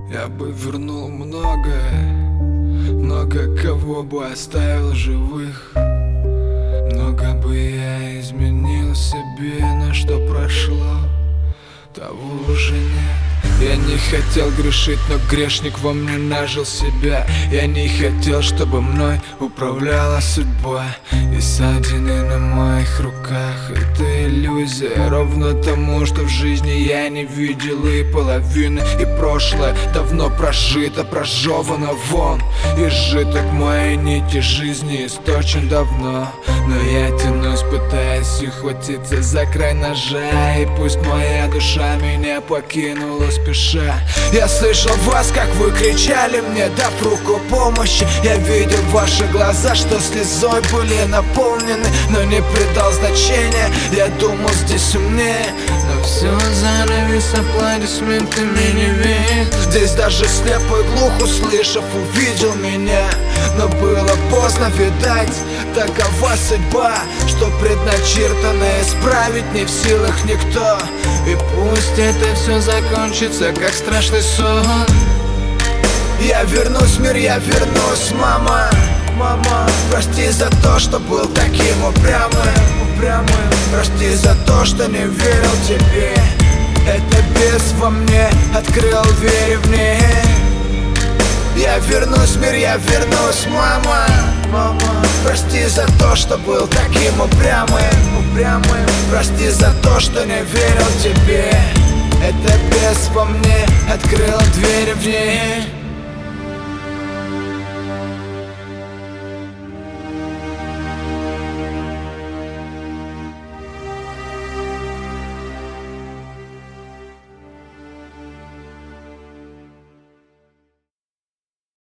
Я бы вернул многое, много кого бы оставил живых. Много бы я изменил себе, но что прошло, того уже нет. Я не хотел грешить, но грешник во мне нажил себя. Я не хотел, чтобы мной управляла судьба. И ссадины на моих руках — это иллюзия, ровно тому, что в жизни я не видел и половины. И прошлое давно прожито, прожевано вон. Изжиток моей нити жизни источен давно. Но я тянусь, пытаясь ухватиться за край ножа. И пусть моя душа меня покинула спеша. Я слышал вас, как вы кричали мне, дав руку помощи. Я видел ваши глаза, что слезой были наполнены, но не придал значения. Я думал, здесь умнее, но все занавес аплодисментами не видит. Здесь даже слепой глух, услышав, увидел меня. Но было поздно, видать, такова судьба, что предначертано исправить не в силах никто. И пусть это все закончится, как страшный сон. Я вернусь, мир, я вернусь, мама. Мама, прости за то, что был таким упрямым. Прости за то, что не верил тебе. Это бес во мне открыл двери в ней. Я вернусь, мир, я вернусь, мама. Мама, прости за то, что был таким упрямым. Прости за то, что не верил тебе. Это бес во мне открыл двери в ней.